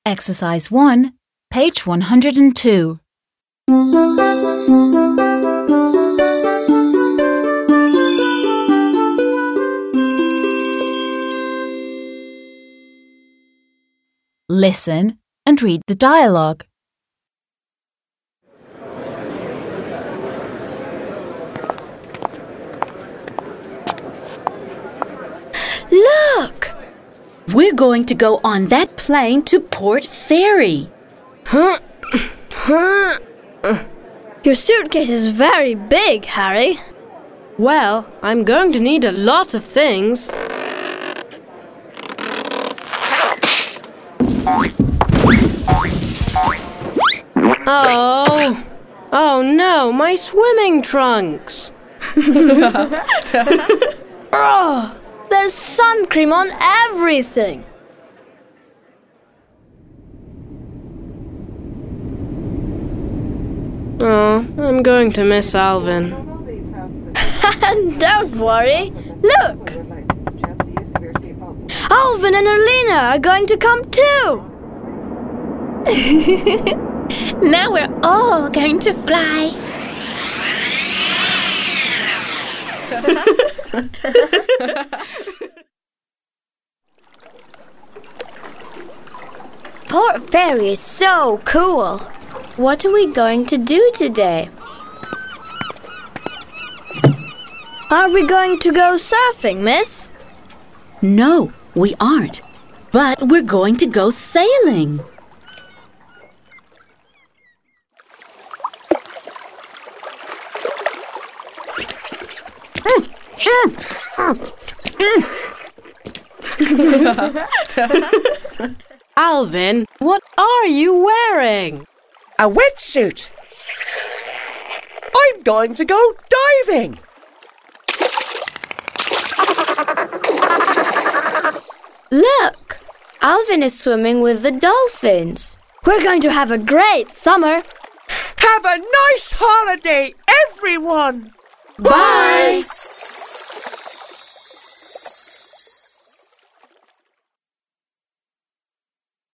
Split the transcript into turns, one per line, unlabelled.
Exercise 1, page 102. Listen and read the dialogue.
Look! We're going to go on that plane to Port Fairy.
Your suitcase is very big, Harry.
Well, I'm going to need a lot of things. Oh no, my swimming trunks.
Oh, there's sun cream on everything.
Oh, I'm going to miss Alvin.
Don't worry. Look! Alvin and Alina are going to come too.
Now we're all going to fly.
Port Fairy is so cool. What are we going to do today?
Are we going to go surfing, miss?
No, we aren't. But we're going to go sailing.
Alvin, what are you wearing?
A wetsuit. I'm going to go diving.
Look! Alvin is swimming with the dolphins.
We're going to have a great summer.
Have a nice holiday, everyone.
Bye!